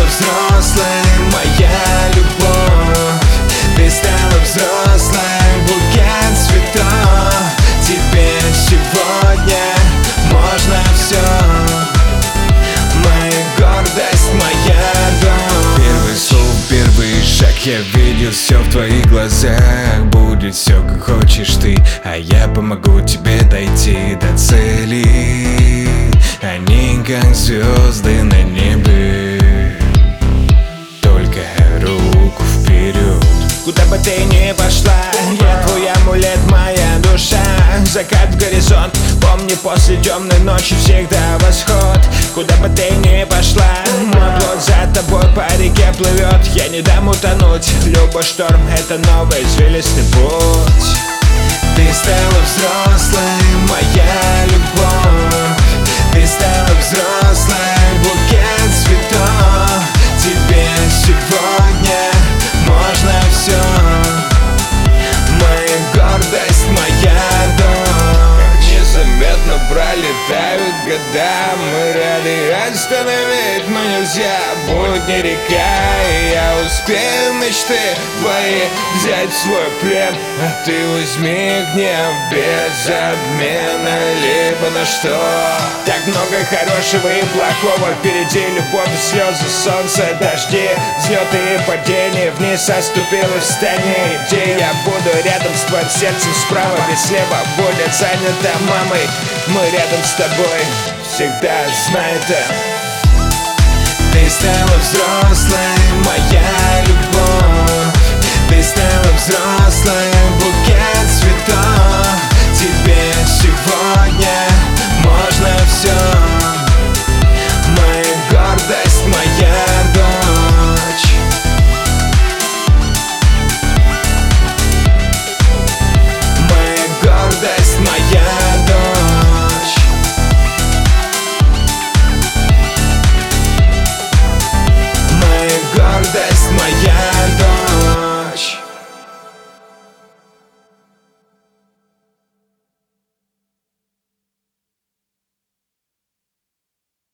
взрослой, моя любовь. Ты стала взрослой, букет цветов. Теперь сегодня можно все. Моя гордость, моя дочь. Первый слов, первый шаг, я видел все в твоих глазах. Будет все как хочешь ты, а я помогу тебе дойти до цели. Они как звезды на небе, только руку вперед. Куда бы ты ни пошла, я твой амулет, моя душа. Закат в горизонт, помни, после темной ночи всегда восход. Куда бы ты ни пошла, мой плод за тобой по реке плывет. Я не дам утонуть, любой шторм — это новый извилистый путь. Ты стала взрослой, моя любовь. Ты стала взрослой, букет цветов. Теперь сегодня можно все. Моя гордость, моя дочь. Незаметно пролетают года. Мы рады остановить, но нельзя. Будни река, и я успею мечты твои взять в свой плен. А ты возьми гнев без обмена либо на что. Так много хорошего и плохого впереди. Любовь и слезы, солнце, дожди, взлеты и падения. Вниз оступила, встань, где я буду рядом с твоим сердцем справа. Ведь слева будет занята мамой. Мы рядом с тобой, всегда знай это. Ты стала взрослой, моя любовь. Ты стала взрослой, букет